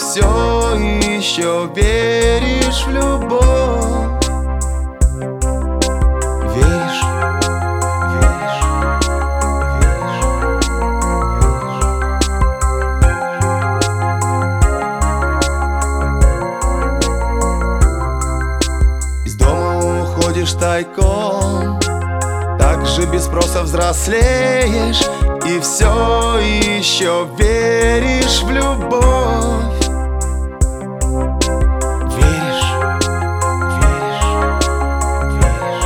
все еще веришь в любовь. Веришь, веришь, веришь, веришь. Из дома уходишь тайком, так же без спроса взрослеешь, и все еще веришь в любовь. Веришь, веришь, веришь,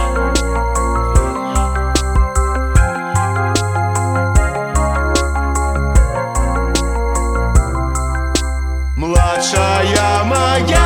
веришь. Младшая моя,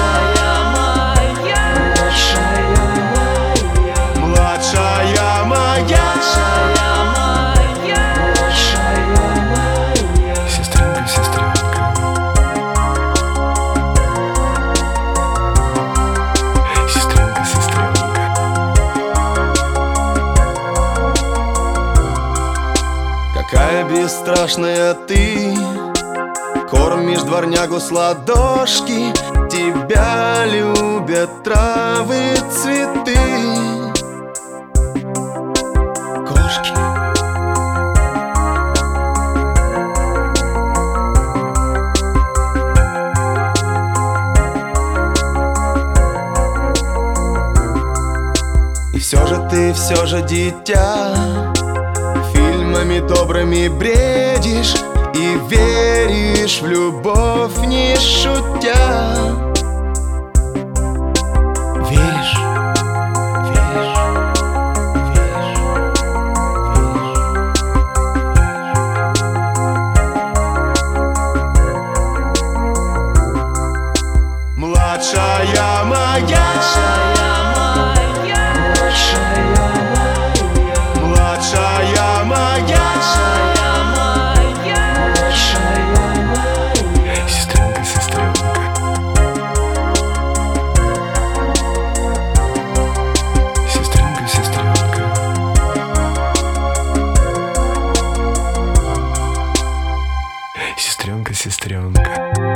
какая бесстрашная ты, кормишь дворнягу с ладошки, тебя любят травы, цветы, кошки. И все же ты, все же дитя, фильмами добрыми бредишь и веришь в любовь, не шутя. Веришь, веришь, веришь, веришь. Младшая моя, сестренка.